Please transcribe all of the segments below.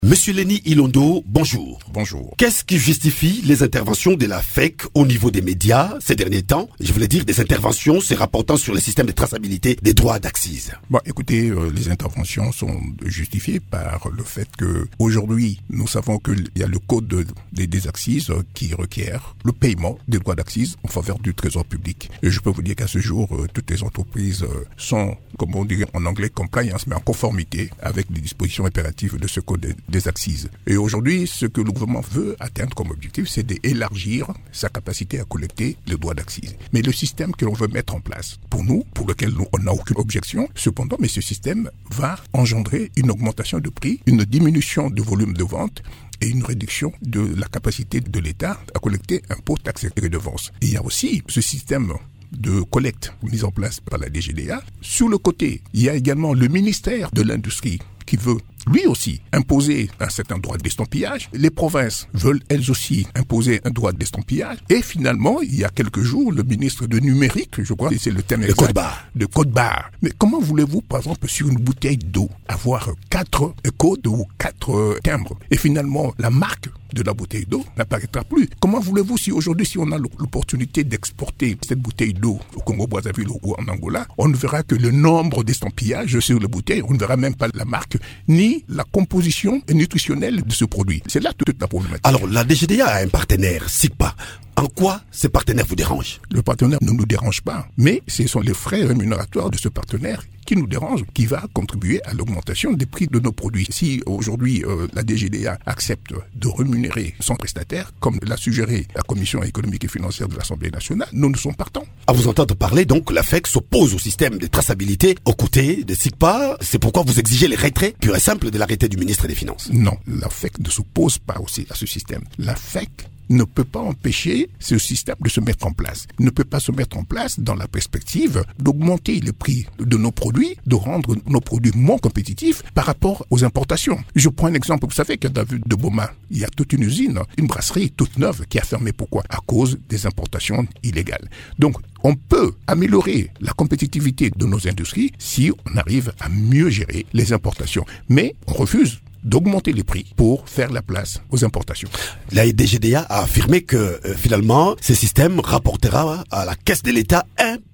Monsieur Lenny Ilondo, bonjour. Bonjour. Qu'est-ce qui justifie les interventions de la FEC au niveau des médias ces derniers temps? Je voulais dire des interventions se rapportant sur le système de traçabilité des droits d'accise. Bon, écoutez, les interventions sont justifiées par le fait que aujourd'hui, nous savons qu'il y a le code des accises qui requiert le paiement des droits d'accise en faveur du trésor public. Et je peux vous dire qu'à ce jour, toutes les entreprises sont, comme on dit en anglais, compliance, mais en conformité avec les dispositions impératives de ce code des accises. Et aujourd'hui, ce que le gouvernement veut atteindre comme objectif, c'est d'élargir sa capacité à collecter les droits d'accise. Mais le système que l'on veut mettre en place, pour nous, pour lequel on n'a aucune objection, cependant, mais ce système va engendrer une augmentation de prix, une diminution de volume de vente et une réduction de la capacité de l'État à collecter impôts, taxes et redevances. Et il y a aussi ce système de collecte mis en place par la DGDA. Sur le côté, il y a également le ministère de l'Industrie qui veut lui aussi imposer un certain droit d'estampillage. Les provinces veulent elles aussi imposer un droit d'estampillage. Et finalement, il y a quelques jours, le ministre de numérique, je crois, c'est le terme exact, de code barre. Mais comment voulez-vous, par exemple, sur une bouteille d'eau, avoir 4 codes ou 4 timbres? Et finalement, la marque de la bouteille d'eau n'apparaîtra plus. Comment voulez-vous, si aujourd'hui, si on a l'opportunité d'exporter cette bouteille d'eau au Congo-Brazzaville ou en Angola, on ne verra que le nombre d'estampillages sur les bouteilles, on ne verra même pas la marque, ni la composition nutritionnelle de ce produit. C'est là toute la problématique. Alors, la DGDA a un partenaire, SICPA. En quoi ce partenaire vous dérange? Le partenaire ne nous dérange pas, mais ce sont les frais rémunérateurs de ce partenaire qui nous dérangent, qui va contribuer à l'augmentation des prix de nos produits. Si aujourd'hui la DGDA accepte de rémunérer son prestataire, comme l'a suggéré la Commission économique et financière de l'Assemblée nationale, nous sommes partants. À vous entendre parler, donc, la FEC s'oppose au système de traçabilité aux côtés de SICPA. C'est pourquoi vous exigez le retrait pur et simple de l'arrêté du ministre des Finances. Non, la FEC ne s'oppose pas aussi à ce système. La FEC ne peut pas empêcher ce système de se mettre en place. Il ne peut pas se mettre en place dans la perspective d'augmenter les prix de nos produits, de rendre nos produits moins compétitifs par rapport aux importations. Je prends un exemple. Vous savez qu'à David de Boma, il y a toute une usine, une brasserie toute neuve qui a fermé. Pourquoi? À cause des importations illégales. Donc, on peut améliorer la compétitivité de nos industries si on arrive à mieux gérer les importations. Mais on refuse d'augmenter les prix pour faire la place aux importations. La DGDA a affirmé que finalement, ce système rapportera à la caisse de l'État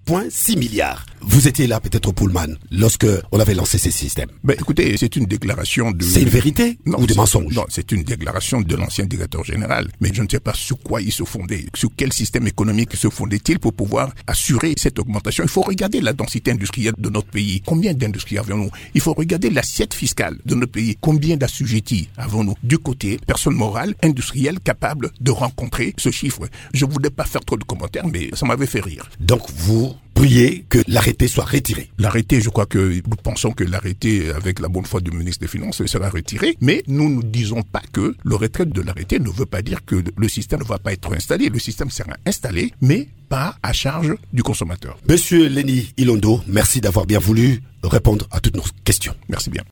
1,6 milliard. Vous étiez là peut-être au Pullman lorsque on avait lancé ces systèmes. Ben écoutez, c'est une déclaration de... C'est une vérité ou des mensonges? Non, c'est une déclaration de l'ancien directeur général. Mais je ne sais pas sur quoi il se fondait. Sur quel système économique se fondait-il pour pouvoir assurer cette augmentation? Il faut regarder la densité industrielle de notre pays. Combien d'industries avons-nous? Il faut regarder l'assiette fiscale de notre pays. Combien d'assujettis avons-nous? Du côté personne morale, industrielle, capable de rencontrer ce chiffre. Je ne voulais pas faire trop de commentaires, mais ça m'avait fait rire. Donc vous priez que l'arrêté soit retiré? L'arrêté, je crois que nous pensons que l'arrêté, avec la bonne foi du ministre des Finances, sera retiré. Mais nous ne disons pas que le retrait de l'arrêté ne veut pas dire que le système ne va pas être installé. Le système sera installé, mais pas à charge du consommateur. Monsieur Lenny Ilondo, merci d'avoir bien voulu répondre à toutes nos questions. Merci bien.